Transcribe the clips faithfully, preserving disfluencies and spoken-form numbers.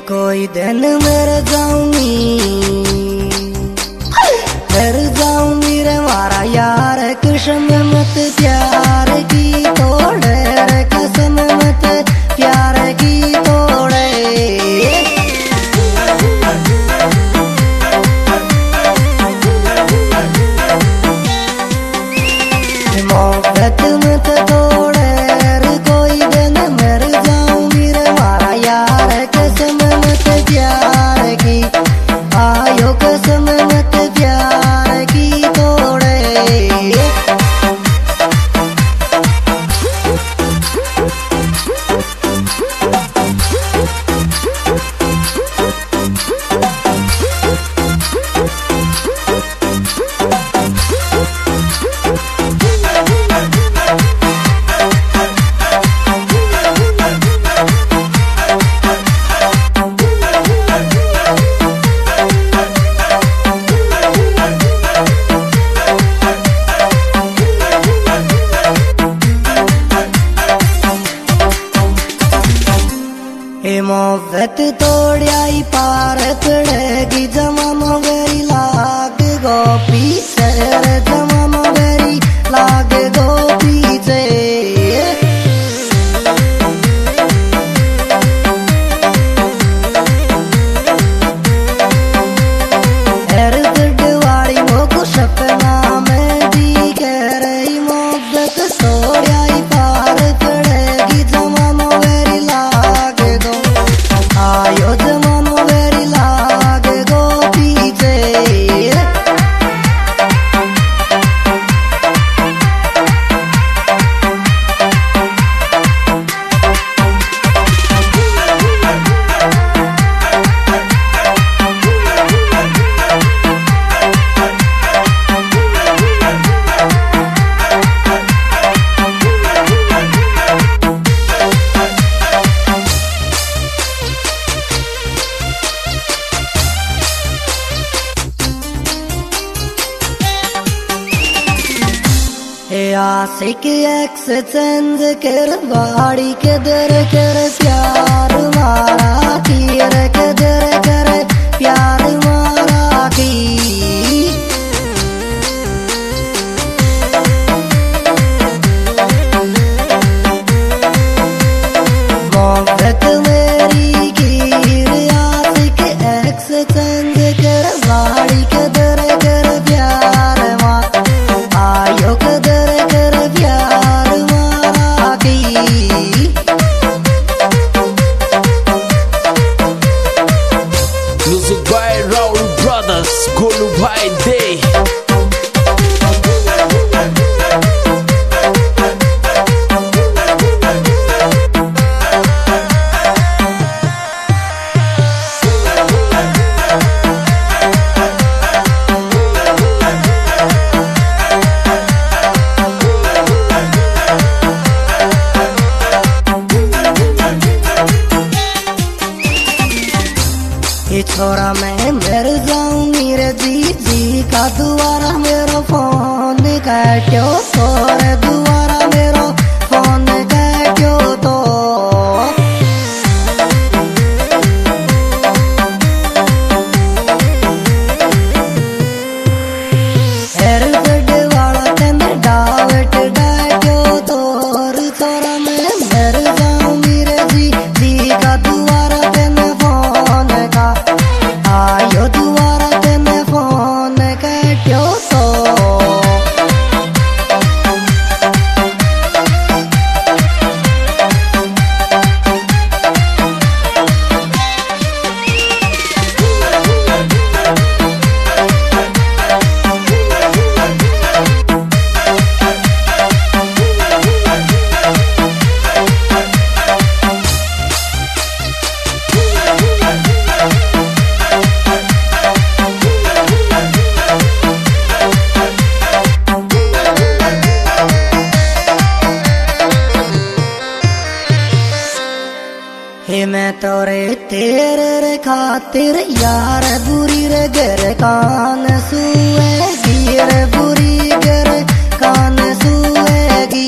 कोई दिन मर जाऊंगी मर जाऊंगी रे मारा यार कसम मत प्यार की तोड़े रे कसम मत प्यार की तोड़े मोहब्बत मत तोड़े रे कोई दिन मर जाऊंगी रे मारा यार कसम मत प्यार की आयो कसम मत प्यार की तोड़े मोहब्बत तोड़ियाई पार पड़ेगी जमानो गरी लाग गो पीछे रे जमानो गरी लाग गो पीछे हर दिलवाड़ी मोको सपना में दिख रही मोहब्बत तोड़ियाई पार पड़ेगी जमानो गरी लाग गो आयो जमानो गरी लाग गो पीछे आशिक एक्सचेंज कर बाड़ी के दर कर प्यार मारा की रे के दर कर प्यार मारा की मोहब्बत मेरी की आशिक एक्सचेंज कर बाड़ी के दर कर प्यार मारा आयो के दर Music by Raul Brothers, Golu Bhai Day. ये छोरा मैं मर जाऊंगी रे जी जी का दोबारा मेरा फोन काटो तोर दोबारा मेरा फोन काटो तो हर गड वाला तेन डावट डाटो तोर छोरा मैं मर जाऊंगी रे जी जी का दोबारा तेन फोन का आयो दोबारा तेने फोन काटो तो हे मैं तोरे तेरे रे खातिर यार बुरी रे गर कान सुएगी रे बुरी गर कान सुएगी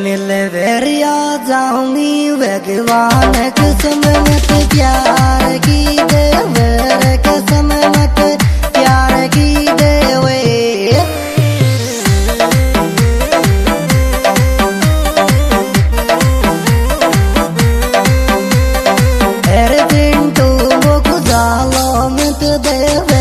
मिले वेरिया जाऊंगी भगवान कसम मत प्यार की दे मेरे कसम मत प्यार की दे वे अरे पिंटू वो खुदा लो मत दे